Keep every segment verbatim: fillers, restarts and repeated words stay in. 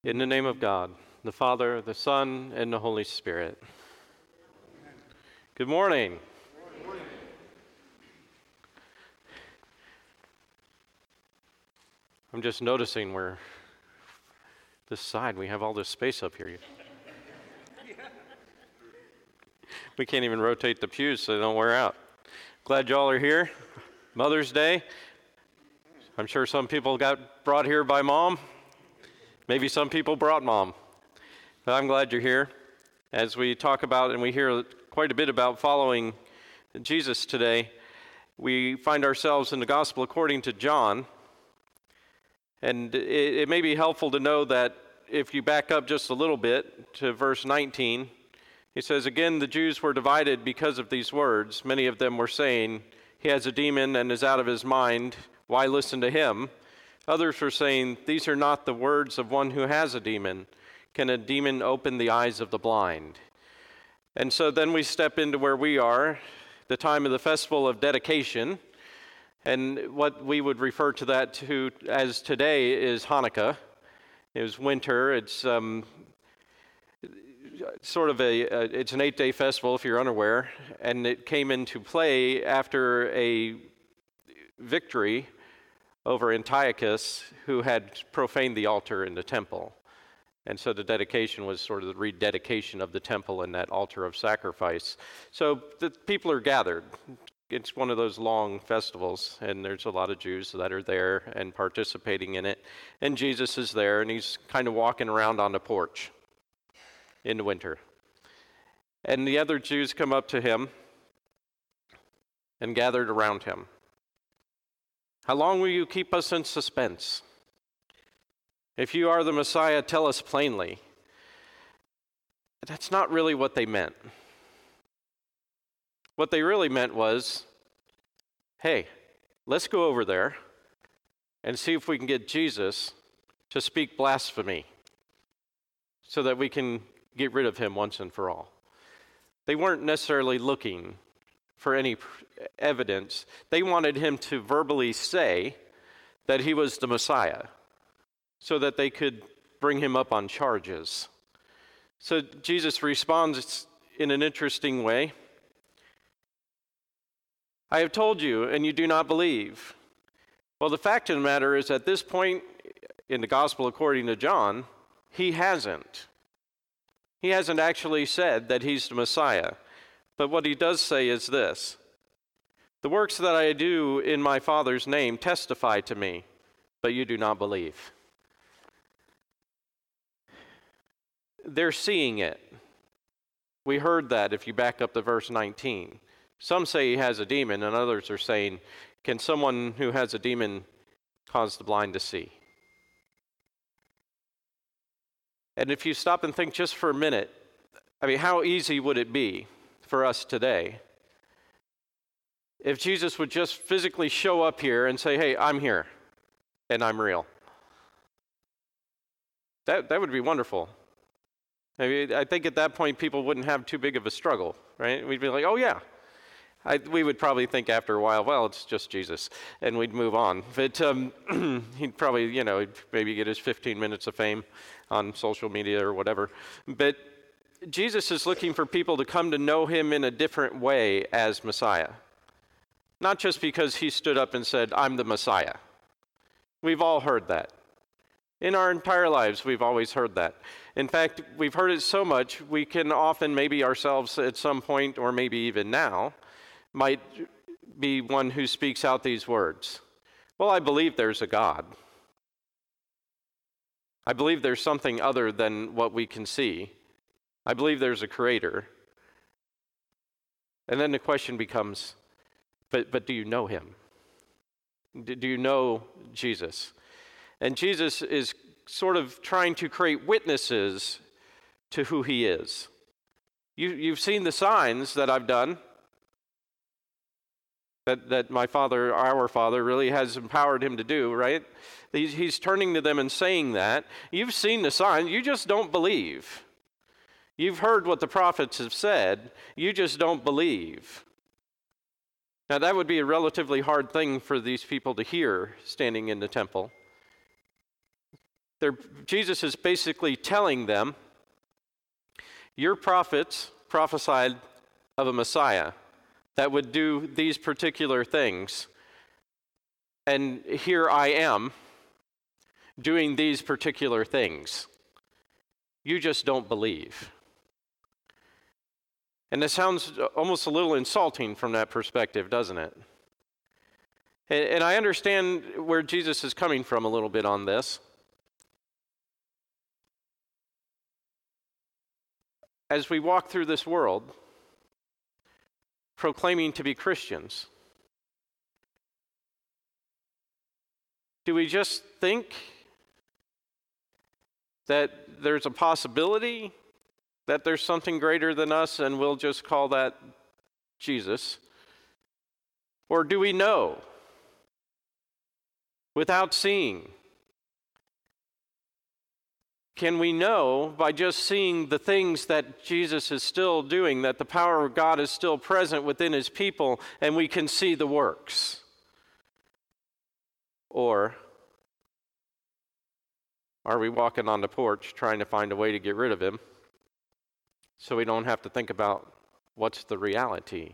In the name of God, the Father, the Son, and the Holy Spirit. Good morning. Good morning. I'm just noticing where this side, we have all this space up here. We can't even rotate the pews so they don't wear out. Glad y'all are here. Mother's Day. I'm sure some people got brought here by mom. Maybe some people brought mom. But I'm glad you're here as we talk about and we hear quite a bit about following Jesus today. We find ourselves in the Gospel according to John. And it, it may be helpful to know that if you back up just a little bit to verse nineteen, he says, "Again, the Jews were divided because of these words. Many of them were saying, 'He has a demon and is out of his mind. Why listen to him?' Others were saying, 'These are not the words of one who has a demon. Can a demon open the eyes of the blind?'" And so then we step into where we are, the time of the festival of dedication. And what we would refer to that to as today is Hanukkah. It was winter. It's um, sort of a, a, it's an eight-day festival if you're unaware. And it came into play after a victory over Antiochus, who had profaned the altar in the temple. And so the dedication was sort of the rededication of the temple and that altar of sacrifice. So the people are gathered. It's one of those long festivals, and there's a lot of Jews that are there and participating in it. And Jesus is there, and he's kind of walking around on the porch in the winter. And the other Jews come up to him and gathered around him. "How long will you keep us in suspense? If you are the Messiah, tell us plainly." That's not really what they meant. What they really meant was, hey, let's go over there and see if we can get Jesus to speak blasphemy so that we can get rid of him once and for all. They weren't necessarily looking for any evidence. They wanted him to verbally say that he was the Messiah so that they could bring him up on charges. So Jesus responds in an interesting way. "I have told you, and you do not believe." Well, the fact of the matter is, at this point in the Gospel according to John, he hasn't. He hasn't actually said that he's the Messiah. But what he does say is this: "The works that I do in my Father's name testify to me, but you do not believe." They're seeing it. We heard that if you back up to verse nineteen. Some say he has a demon, and others are saying, can someone who has a demon cause the blind to see? And if you stop and think just for a minute, I mean, how easy would it be for us today if Jesus would just physically show up here and say, "Hey, I'm here, and I'm real"? That that would be wonderful. I mean, I think at that point people wouldn't have too big of a struggle, right? We'd be like, "Oh yeah." I, we would probably think after a while, well, it's just Jesus, and we'd move on. But um, he'd probably, you know, maybe get his fifteen minutes of fame on social media or whatever. But Jesus is looking for people to come to know him in a different way as Messiah. Not just because he stood up and said, "I'm the Messiah." We've all heard that. In our entire lives, we've always heard that. In fact, we've heard it so much, we can often, maybe ourselves at some point, or maybe even now, might be one who speaks out these words. Well, I believe there's a God. I believe there's something other than what we can see. I believe there's a creator. And then the question becomes, but, but do you know him? Do you know Jesus? And Jesus is sort of trying to create witnesses to who he is. You, you've seen the signs that I've done, that, that my Father, our Father, really has empowered him to do, right? He's, he's turning to them and saying that. You've seen the signs, you just don't believe. You've heard what the prophets have said, you just don't believe. Now that would be a relatively hard thing for these people to hear standing in the temple. They're, Jesus is basically telling them, your prophets prophesied of a Messiah that would do these particular things. And here I am doing these particular things. You just don't believe. And it sounds almost a little insulting from that perspective, doesn't it? And, and I understand where Jesus is coming from a little bit on this. As we walk through this world, proclaiming to be Christians, do we just think that there's a possibility that there's something greater than us and we'll just call that Jesus? Or do we know without seeing? Can we know by just seeing the things that Jesus is still doing, that the power of God is still present within his people, and we can see the works? Or are we walking on the porch trying to find a way to get rid of him so we don't have to think about what's the reality?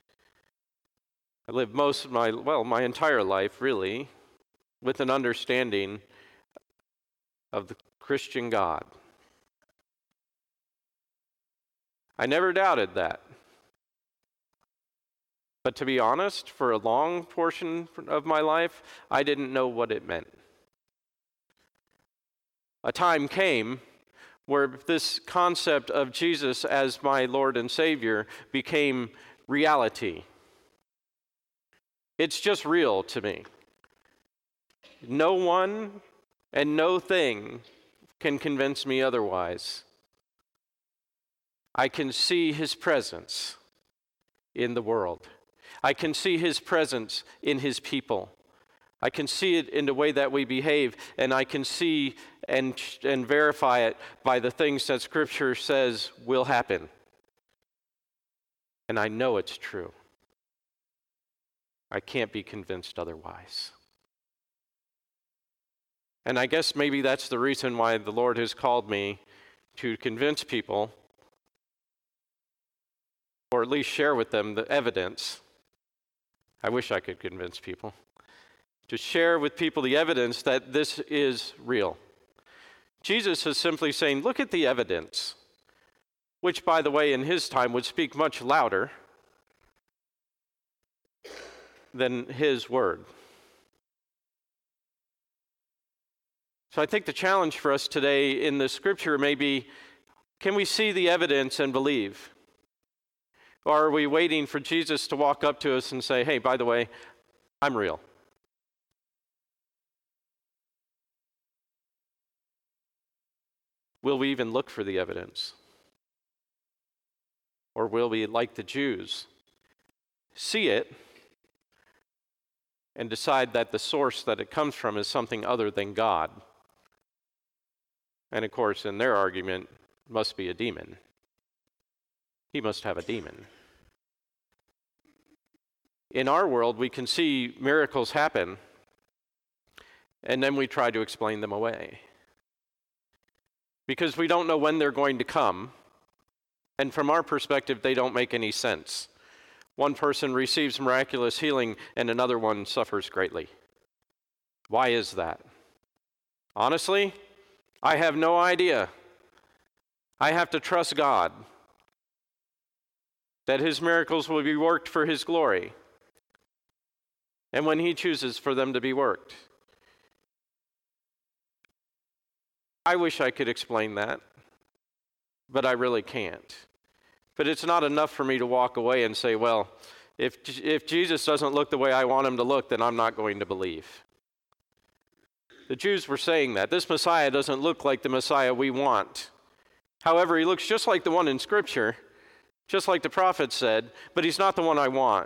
I lived most of my, well, my entire life, really, with an understanding of the Christian God. I never doubted that. But to be honest, for a long portion of my life, I didn't know what it meant. A time came where this concept of Jesus as my Lord and Savior became reality. It's just real to me. No one and no thing can convince me otherwise. I can see his presence in the world. I can see his presence in his people. I can see it in the way that we behave, and I can see and, and verify it by the things that Scripture says will happen. And I know it's true. I can't be convinced otherwise. And I guess maybe that's the reason why the Lord has called me to convince people, or at least share with them the evidence. I wish I could convince people. To share with people the evidence that this is real. Jesus is simply saying, look at the evidence, which, by the way, in his time would speak much louder than his word. So I think the challenge for us today in the scripture may be, can we see the evidence and believe? Or are we waiting for Jesus to walk up to us and say, hey, by the way, I'm real? Will we even look for the evidence? Or will we, like the Jews, see it and decide that the source that it comes from is something other than God? And of course, in their argument, must be a demon. He must have a demon. In our world, we can see miracles happen, and then we try to explain them away. Because we don't know when they're going to come, and from our perspective, they don't make any sense. One person receives miraculous healing, and another one suffers greatly. Why is that? Honestly, I have no idea. I have to trust God that his miracles will be worked for his glory, and when he chooses for them to be worked. I wish I could explain that, but I really can't. But it's not enough for me to walk away and say, well, if, if Jesus doesn't look the way I want him to look, then I'm not going to believe. The Jews were saying that. This Messiah doesn't look like the Messiah we want. However, he looks just like the one in Scripture, just like the prophet said, but he's not the one I want.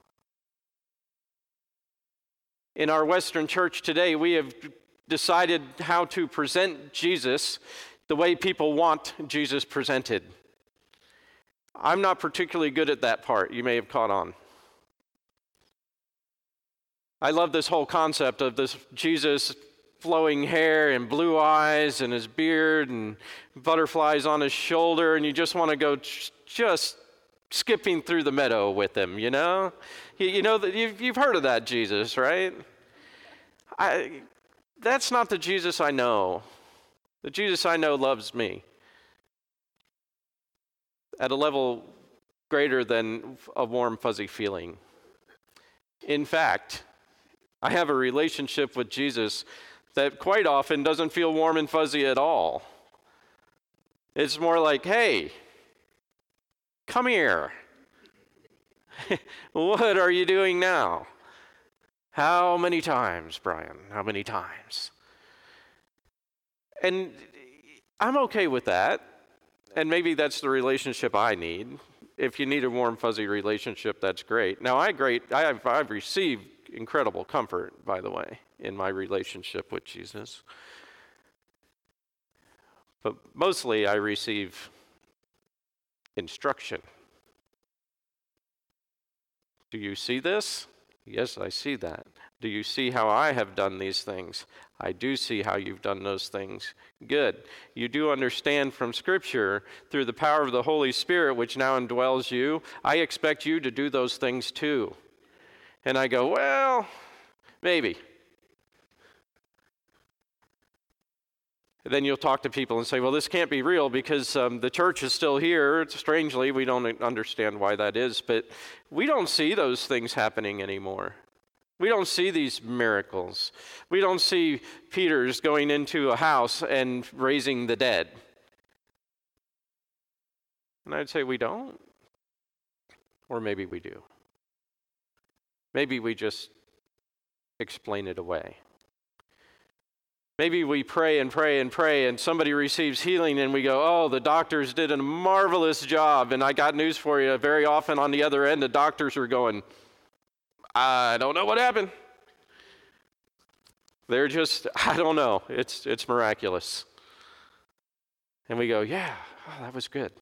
In our Western church today, we have decided how to present Jesus the way people want Jesus presented. I'm not particularly good at that part. You may have caught on. I love this whole concept of this Jesus flowing hair and blue eyes and his beard and butterflies on his shoulder, and you just want to go ch- just skipping through the meadow with him, you know? You, you know, that you've, you've heard of that Jesus, right? I, that's not the Jesus I know. The Jesus I know loves me at a level greater than a warm, fuzzy feeling. In fact, I have a relationship with Jesus that quite often doesn't feel warm and fuzzy at all. It's more like, hey, come here. What are you doing now? How many times, Brian? How many times? And I'm okay with that. And maybe that's the relationship I need. If you need a warm, fuzzy relationship, that's great. Now, I great. I have, I've received incredible comfort, by the way, in my relationship with Jesus. But mostly I receive instruction. Do you see this? Yes, I see that. Do you see how I have done these things? I do see how you've done those things. Good. You do understand from Scripture, through the power of the Holy Spirit, which now indwells you, I expect you to do those things too. And I go, well, maybe. Then you'll talk to people and say, well, this can't be real because um, the church is still here. Strangely, we don't understand why that is, but we don't see those things happening anymore. We don't see these miracles. We don't see Peter's going into a house and raising the dead. And I'd say we don't. Or maybe we do. Maybe we just explain it away. Maybe we pray and pray and pray and somebody receives healing and we go, oh, the doctors did a marvelous job. And I got news for you. Very often on the other end, the doctors are going, I don't know what happened. They're just, I don't know. It's it's miraculous. And we go, yeah, oh, that was good.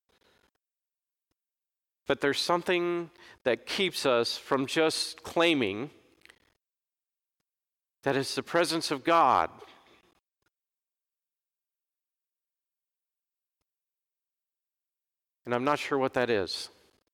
But there's something that keeps us from just claiming that it's the presence of God. And I'm not sure what that is.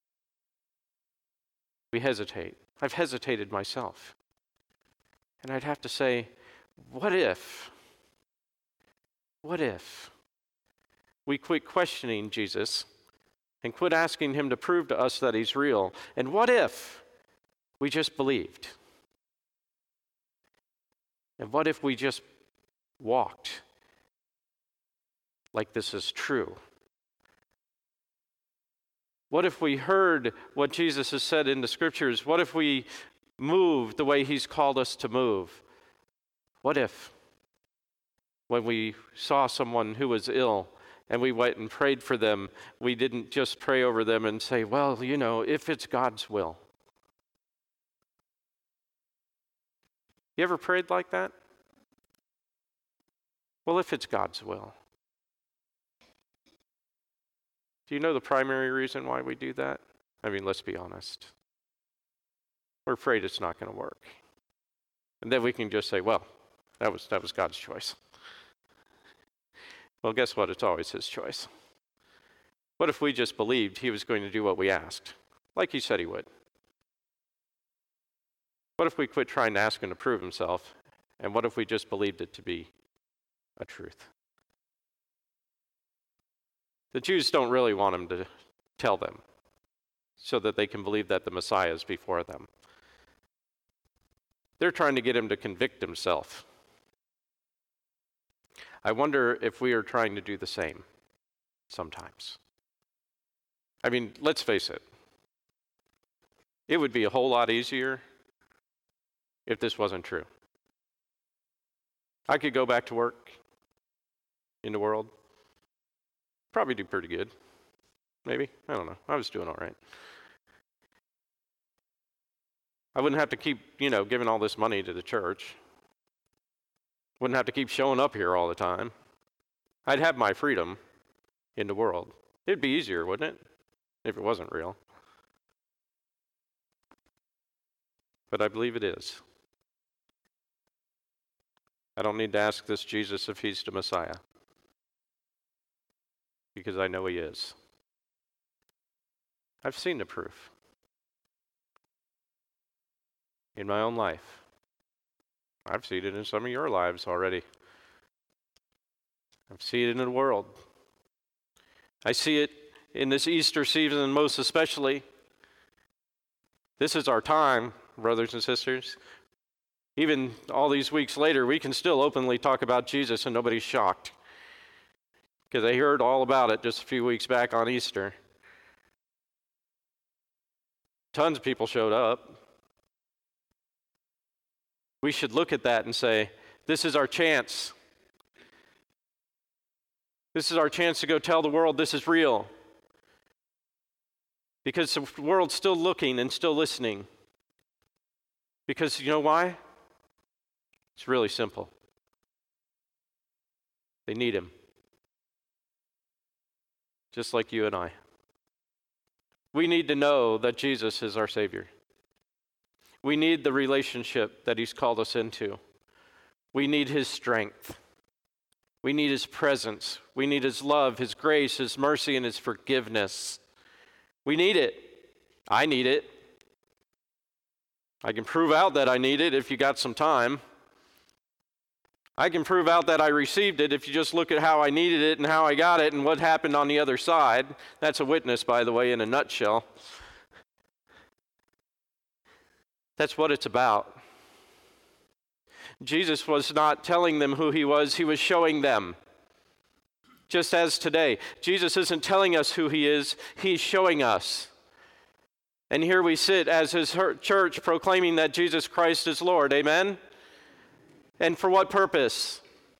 We hesitate. I've hesitated myself. And I'd have to say, what if? What if we quit questioning Jesus and quit asking him to prove to us that he's real? And what if we just believed? And what if we just walked like this is true? What if we heard what Jesus has said in the Scriptures? What if we moved the way he's called us to move? What if, when we saw someone who was ill and we went and prayed for them, we didn't just pray over them and say, well, you know, if it's God's will. You ever prayed like that? Well, if it's God's will. Do you know the primary reason why we do that? I mean, let's be honest. We're afraid it's not going to work. And then we can just say, well, that was that was God's choice. Well, guess what? It's always his choice. What if we just believed he was going to do what we asked, like he said he would? What if we quit trying to ask him to prove himself, and what if we just believed it to be a truth? The Jews don't really want him to tell them so that they can believe that the Messiah is before them. They're trying to get him to convict himself. I wonder if we are trying to do the same sometimes. I mean, let's face it. It would be a whole lot easier if this wasn't true. I could go back to work in the world. Probably do pretty good. Maybe. I don't know. I was doing all right. I wouldn't have to keep, you know, giving all this money to the church. Wouldn't have to keep showing up here all the time. I'd have my freedom in the world. It'd be easier, wouldn't it? If it wasn't real. But I believe it is. I don't need to ask this Jesus if he's the Messiah, because I know he is. I've seen the proof in my own life. I've seen it in some of your lives already. I've seen it in the world. I see it in this Easter season most especially. This is our time, brothers and sisters. Even all these weeks later, we can still openly talk about Jesus and nobody's shocked, because they heard all about it just a few weeks back on Easter. Tons of people showed up. We should look at that and say, this is our chance. This is our chance to go tell the world this is real. Because the world's still looking and still listening. Because you know why? It's really simple. They need him. Just like you and I. We need to know that Jesus is our Savior. We need the relationship that he's called us into. We need his strength. We need his presence. We need his love, his grace, his mercy, and his forgiveness. We need it. I need it. I can prove out that I need it if you got some time. I can prove out that I received it if you just look at how I needed it and how I got it and what happened on the other side. That's a witness, by the way, in a nutshell. That's what it's about. Jesus was not telling them who he was, he was showing them. Just as today, Jesus isn't telling us who he is, he's showing us. And here we sit as his church proclaiming that Jesus Christ is Lord. Amen? And for what purpose?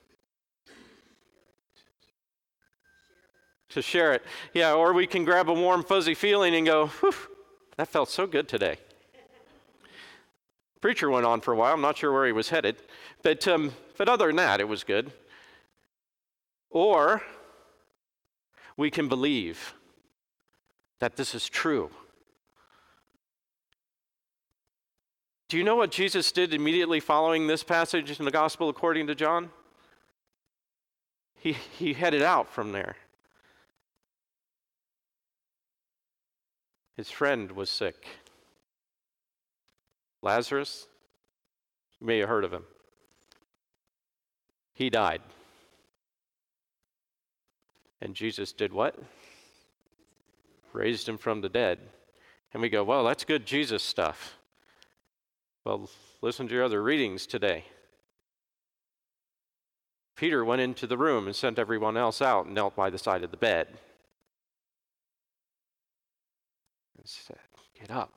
To share it. Yeah, or we can grab a warm, fuzzy feeling and go, whew, that felt so good today. Preacher went on for a while. I'm not sure where he was headed. But, um, but other than that, it was good. Or we can believe that this is true. Do you know what Jesus did immediately following this passage in the Gospel according to John? He, he headed out from there. His friend was sick. Lazarus, you may have heard of him. He died. And Jesus did what? Raised him from the dead. And we go, well, that's good Jesus stuff. Well, listen to your other readings today. Peter went into the room and sent everyone else out and knelt by the side of the bed. And said, get up.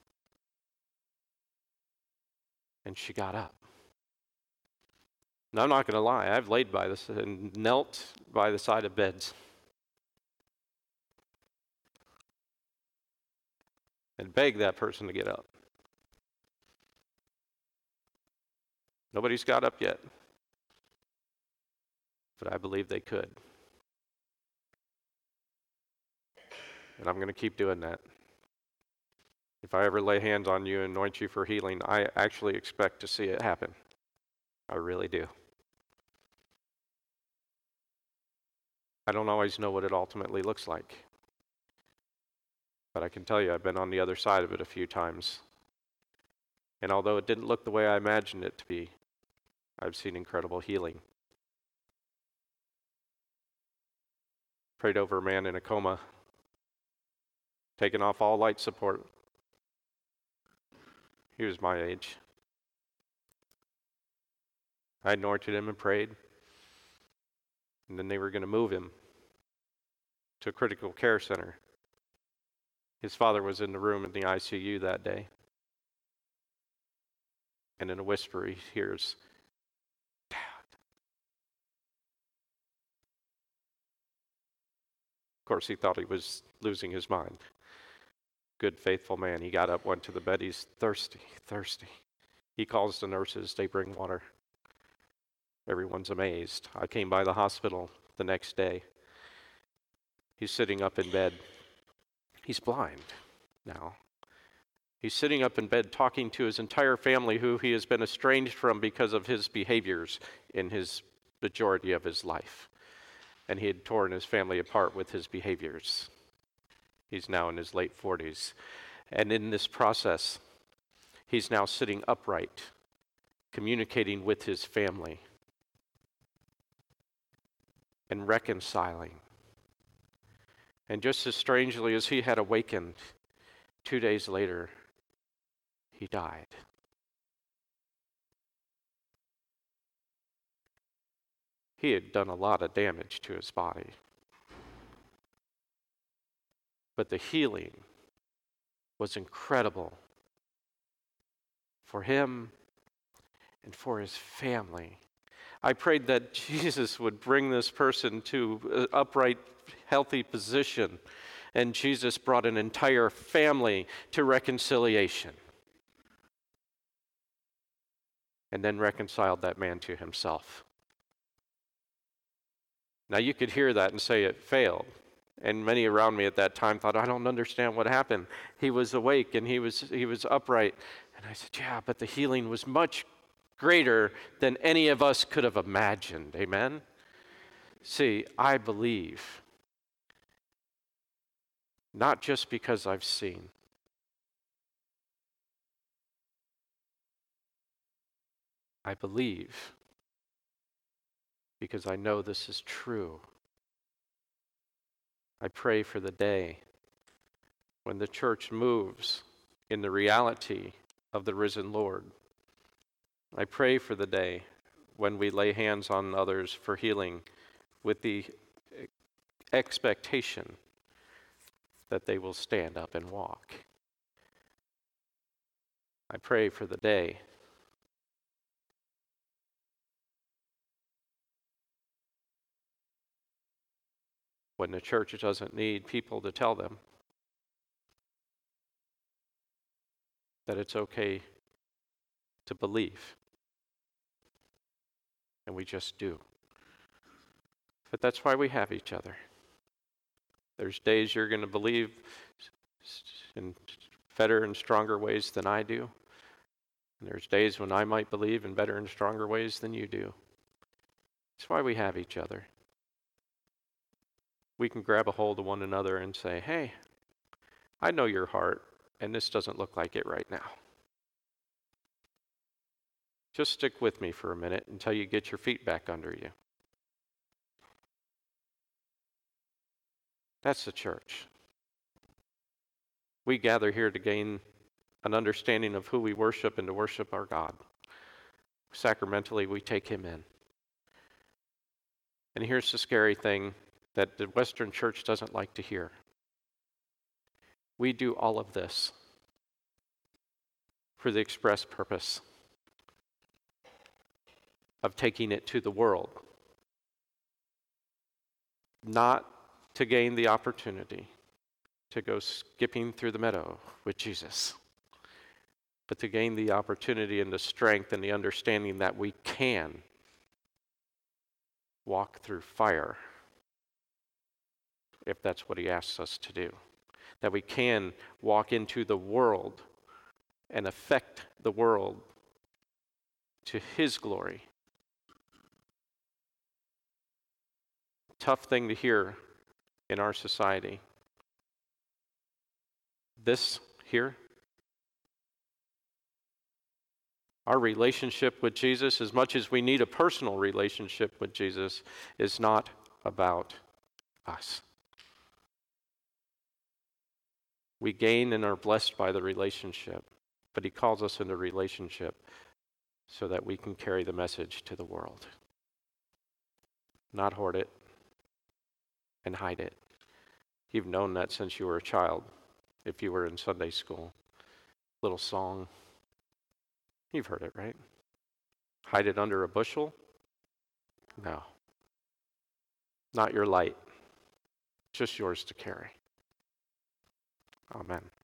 And she got up. And I'm not going to lie, I've laid by this and knelt by the side of beds. And begged that person to get up. Nobody's got up yet. But I believe they could. And I'm going to keep doing that. If I ever lay hands on you and anoint you for healing, I actually expect to see it happen. I really do. I don't always know what it ultimately looks like. But I can tell you, I've been on the other side of it a few times. And although it didn't look the way I imagined it to be, I've seen incredible healing. Prayed over a man in a coma, taken off all life support. He was my age. I anointed him and prayed. And then they were going to move him to a critical care center. His father was in the room in the I C U that day. And in a whisper, he hears, Dad. Of course, he thought he was losing his mind. Good, faithful man. He got up, went to the bed. He's thirsty, thirsty. He calls the nurses. They bring water. Everyone's amazed. I came by the hospital the next day. He's sitting up in bed. He's blind now. He's sitting up in bed talking to his entire family who he has been estranged from because of his behaviors in his majority of his life. And he had torn his family apart with his behaviors. He's now in his late forties. And in this process, he's now sitting upright, communicating with his family and reconciling. And just as strangely as he had awakened, two days later, he died. He had done a lot of damage to his body. But the healing was incredible for him and for his family. I prayed that Jesus would bring this person to an upright, healthy position, and Jesus brought an entire family to reconciliation. And then reconciled that man to himself. Now you could hear that and say it failed. And many around me at that time thought, I don't understand what happened. He was awake and he was he was upright. And I said, yeah, but the healing was much greater than any of us could have imagined. Amen? See, I believe, not just because I've seen. I believe because I know this is true. I pray for the day when the church moves in the reality of the risen Lord. I pray for the day when we lay hands on others for healing with the expectation that they will stand up and walk. I pray for the day when the church doesn't need people to tell them that it's okay to believe. And we just do. But that's why we have each other. There's days you're going to believe in better and stronger ways than I do. And there's days when I might believe in better and stronger ways than you do. That's why we have each other. We can grab a hold of one another and say, hey, I know your heart, and this doesn't look like it right now. Just stick with me for a minute until you get your feet back under you. That's the church. We gather here to gain an understanding of who we worship and to worship our God. Sacramentally, we take him in. And here's the scary thing that the Western church doesn't like to hear. We do all of this for the express purpose of taking it to the world, not to gain the opportunity to go skipping through the meadow with Jesus, but to gain the opportunity and the strength and the understanding that we can walk through fire if that's what he asks us to do. That we can walk into the world and affect the world to his glory. Tough thing to hear in our society. This here, our relationship with Jesus, as much as we need a personal relationship with Jesus, is not about us. We gain and are blessed by the relationship, but he calls us into relationship so that we can carry the message to the world. Not hoard it and hide it. You've known that since you were a child, if you were in Sunday school. Little song. You've heard it, right? Hide it under a bushel? No. Not your light. Just yours to carry. Amen.